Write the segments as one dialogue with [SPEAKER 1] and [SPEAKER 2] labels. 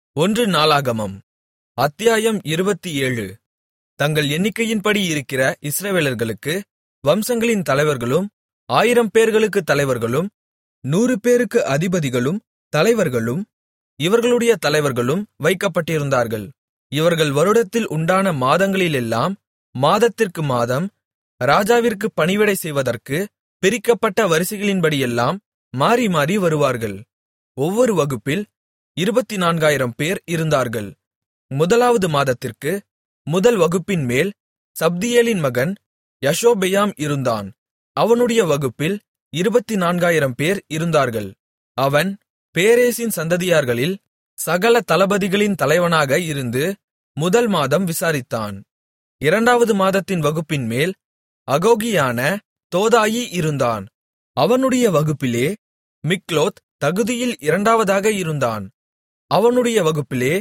[SPEAKER 1] ஒன்று நாளாகமம் அத்தியாயம் 27. தங்கள் எண்ணிக்கையின்படி இருக்கிற இஸ்ரவேலர்களுக்கு வம்சங்களின் தலைவர்களும் 1000 பேர்களுக்குத் தலைவர்களும் 100 பேருக்கு அதிபதிகளும் தலைவர்களும் இவர்களுடைய தலைவர்களும் வைக்கப்பட்டிருந்தார்கள். இவர்கள் வருடத்தில் உண்டான மாதங்களிலெல்லாம் மாதத்திற்கு மாதம் ராஜாவிற்கு பணிவிடை செய்வதற்கு பிரிக்கப்பட்ட வரிசைகளின்படியெல்லாம் மாறி மாறி வருவார்கள். ஒவ்வொரு வகுப்பில் 24000 பேர் இருந்தார்கள். முதலாவது மாதத்திற்கு முதல் வகுப்பின்மேல் சப்தியேலின் மகன் யஷொபெயாம் இருந்தான். அவனுடைய வகுப்பில் 24000 பேர் இருந்தார்கள். அவன் பேரேசின் சந்ததியார்களில் சகல தளபதிகளின் தலைவனாக இருந்து முதல் மாதம் விசாரித்தான். இரண்டாவது மாதத்தின் வகுப்பின்மேல் அகோகியனான தோதாயி இருந்தான். அவனுடைய வகுப்பிலே மிக்லோத் தகுதியில் இரண்டாவதாக இருந்தான். அவனுடைய வகுப்பிலே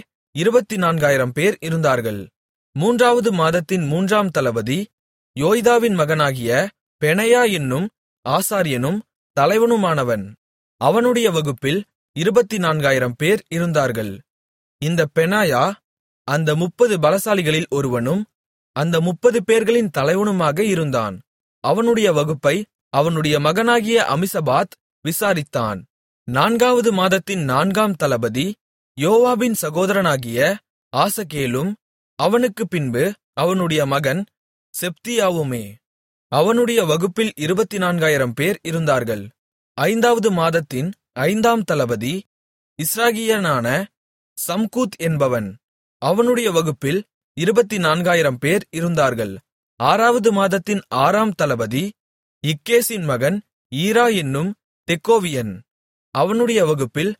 [SPEAKER 1] 24000 பேர் இருந்தார்கள். மூன்றாவது மாதத்தின் மூன்றாம் தளபதி யோய்தாவின் மகனாகிய பெனாயா என்னும் ஆசாரியனும் தலைவனுமானவன். அவனுடைய வகுப்பில் 24000 பேர் இருந்தார்கள். இந்த பெனாயா அந்த 30 பலசாலிகளில் ஒருவனும் அந்த 30 பேர்களின் தலைவனுமாக இருந்தான். அவனுடைய வகுப்பை அவனுடைய மகனாகிய அமிசபாத் விசாரித்தான். நான்காவது மாதத்தின் நான்காம் தளபதி யோவாபின் சகோதரனாகிய ஆசகேலும் அவனுக்குப் பின்பு அவனுடைய மகன் செப்தியாவுமே. அவனுடைய வகுப்பில் 24000 பேர் இருந்தார்கள். ஐந்தாவது மாதத்தின் ஐந்தாம் தளபதி இஸ்ராகியனான சம்கூத் என்பவன். அவனுடைய வகுப்பில் 24000 பேர் இருந்தார்கள். ஆறாவது மாதத்தின் ஆறாம் தளபதி இக்கேசின் மகன் ஈரா என்னும் தெக்கோவியன். அவனுடைய வகுப்பில்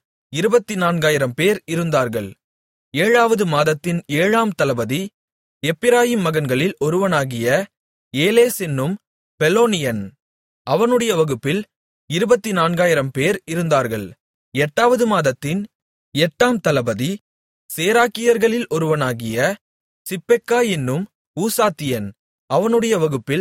[SPEAKER 1] 24000 பேர் இருந்தார்கள். ஏழாவது மாதத்தின் ஏழாம் தளபதி எப்பிராயீம் மகன்களில் ஒருவனாகிய ஏலேஸ் என்னும் பெலோனியன். அவனுடைய வகுப்பில் 24000 பேர் இருந்தார்கள். எட்டாவது மாதத்தின் எட்டாம் தளபதி சேராக்கியர்களில் ஒருவனாகிய சிப்பெக்கா என்னும் ஊசாத்தியன். அவனுடைய வகுப்பில்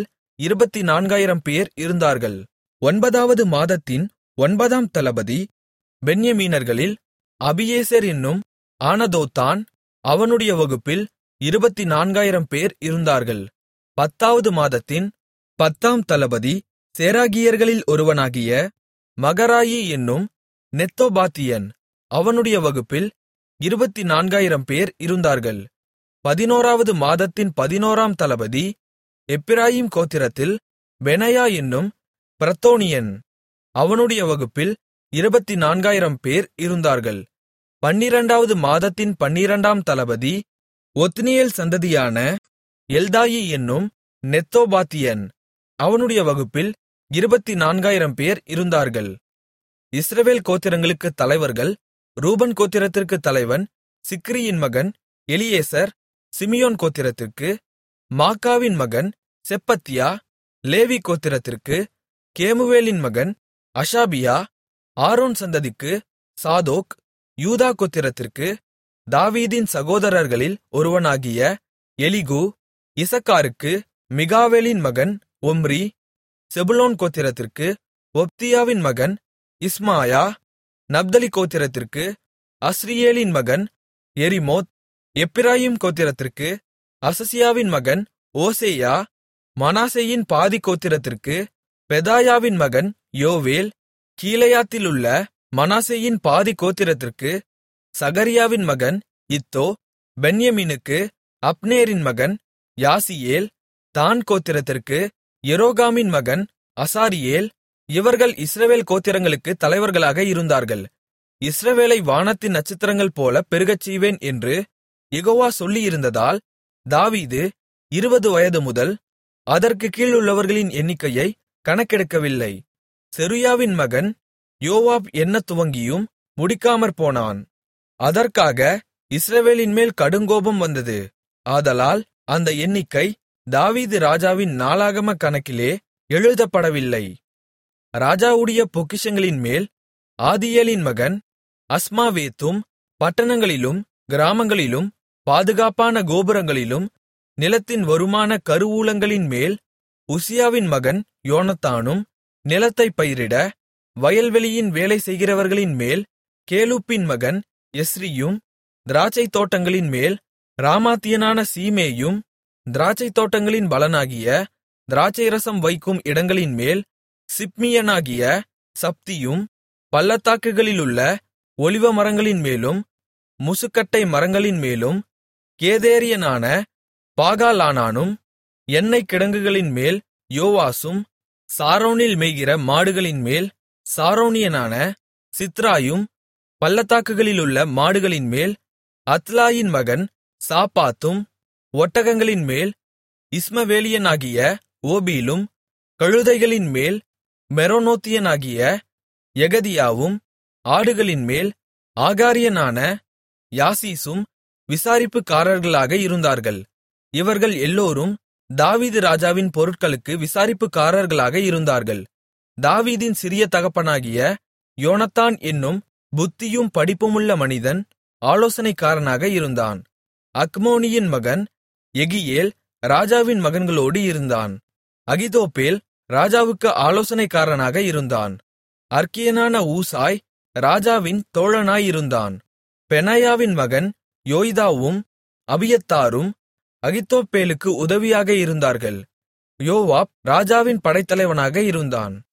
[SPEAKER 1] 24000 பேர் இருந்தார்கள். ஒன்பதாவது மாதத்தின் ஒன்பதாம் தளபதி பென்யமீனர்களில் அபியேசர் என்னும் ஆனதோத்தான். அவனுடைய வகுப்பில் 24000 பேர் இருந்தார்கள். பத்தாவது மாதத்தின் பத்தாம் தளபதி சேராகியர்களில் ஒருவனாகிய மகராயி என்னும் நெத்தோபாத்தியன். அவனுடைய வகுப்பில் 24000 பேர் இருந்தார்கள். 11வது மாதத்தின் 11ஆம் தளபதி எப்பிராயீம் கோத்திரத்தில் பெனாயா என்னும் பிரத்தோனியன். அவனுடைய வகுப்பில் 24000 பேர் இருந்தார்கள். 12வது மாதத்தின் 12ஆம் தளபதி ஒத்னியேல் சந்ததியான எல்தாயி என்னும் நெத்தோபாத்தியன். அவனுடைய வகுப்பில் 24000 பேர் இருந்தார்கள். இஸ்ரவேல் கோத்திரங்களுக்குத் தலைவர்கள். ரூபன் கோத்திரத்திற்குத் தலைவன் சிக்ரியின் மகன் எலியேசர். சிமியோன் கோத்திரத்திற்கு மாக்காவின் மகன் செப்பத்தியா. லேவி கோத்திரத்திற்கு கேமுவேலின் மகன் அஷாபியா. ஆரோன் சந்ததிக்கு சாதோக். யூதா கோத்திரத்திற்கு தாவீதின் சகோதரர்களில் ஒருவனாகிய எலிகு. இசக்காருக்கு மிகாவேலின் மகன் ஒம்ரி. செபுலோன் கோத்திரத்திற்கு ஒப்தியாவின் மகன் இஸ்மாயா. நப்தலி கோத்திரத்திற்கு அஸ்ரியேலின் மகன் எரிமோத். எப்பிராயீம் கோத்திரத்திற்கு அசசியாவின் மகன் ஓசேயா. மனாசேயின் பாதி கோத்திரத்திற்கு பெதாயாவின் மகன் யோவேல். கீலேயாத்திலுள்ள மனாசேயின் பாதி கோத்திரத்திற்கு சகரியாவின் மகன் இத்தோ. பென்யமீனுக்கு அப்னேரின் மகன் யாசியேல். தான் கோத்திரத்திற்கு எரோகாமின் மகன் அசாரியேல். இவர்கள் இஸ்ரவேல் கோத்திரங்களுக்கு தலைவர்களாக இருந்தார்கள். இஸ்ரவேலை வானத்தின் நட்சத்திரங்கள் போல பெருகச் செய்வேன் என்று யெகோவா சொல்லியிருந்ததால் தாவீது 20 வயது முதல் அதற்கு கீழுள்ளவர்களின் எண்ணிக்கையை கணக்கெடுக்கவில்லை. செருயாவின் மகன் யோவாப் எண்ணத் துவங்கியும் முடிக்காமற்போனான். அதற்காக இஸ்ரவேலின்மேல் கடுங்கோபம் வந்தது. ஆதலால் அந்த எண்ணிக்கை தாவீது ராஜாவின் நாளாகம கணக்கிலே எழுதப்படவில்லை. ராஜாவுடைய பொக்கிஷங்களின்மேல் ஆதியேலின் மகன் அஸ்மாவேத்தும் பட்டணங்களிலும் கிராமங்களிலும் பாதுகாப்பான கோபுரங்களிலும் நிலத்தின் வருமான கருவூலங்களின் மேல் உசியாவின் மகன் யோனத்தானும் நிலத்தைப் பயிரிட வயல்வெளியின் வேலை செய்கிறவர்களின் மேல் கேலூப்பின் மகன் எஸ்ரியும் திராட்சைத் தோட்டங்களின்மேல் ராமாத்தியனான சீமேயும், திராட்சைத் தோட்டங்களின் பலனாகிய திராட்சைரசம் வைக்கும் இடங்களின்மேல் சிப்மியனாகிய சப்தியும், பள்ளத்தாக்குகளிலுள்ள ஒலிவமரங்களின்மேலும் முசுக்கட்டை மரங்களின்மேலும் கேதேரியனான பாகாலானானும், எண்ணெய் கிடங்குகளின்மேல் யோவாசும், சாரோனில் மேய்கிற மாடுகளின்மேல் சாரோனியனான சித்ராயும், பள்ளத்தாக்குகளிலுள்ள மாடுகளின்மேல் அத்லாயின் மகன் சாப்பாத்தும், ஒட்டகங்களின்மேல் இஸ்மவேலியனாகிய ஓபீலும், கழுதைகளின்மேல் மெரோனோத்தியனாகிய எகதியாவும், ஆடுகளின்மேல் ஆகாரியனான யாசீசும் விசாரிப்புக்காரர்களாக இருந்தார்கள். இவர்கள் எல்லோரும் தாவீது ராஜாவின் பொருட்களுக்கு விசாரிப்புக்காரர்களாக இருந்தார்கள். தாவீதின் சிறிய தகப்பனாகிய யோனத்தான் என்னும் புத்தியும் படிப்புமுள்ள மனிதன் ஆலோசனைக்காரனாக இருந்தான். அக்மோனியின் மகன் யெகியேல் ராஜாவின் மகன்களோடு இருந்தான். அகித்தோப்பேல் ராஜாவுக்கு ஆலோசனைக்காரனாக இருந்தான். அற்கியனான ஊசாய் ராஜாவின் தோழனாயிருந்தான். பெனாயாவின் மகன் யோய்தாவும் அபியத்தாரும் அகித்தோப்பேலுக்கு உதவியாக இருந்தார்கள். யோவாப் ராஜாவின் படைத்தலைவனாக இருந்தான்.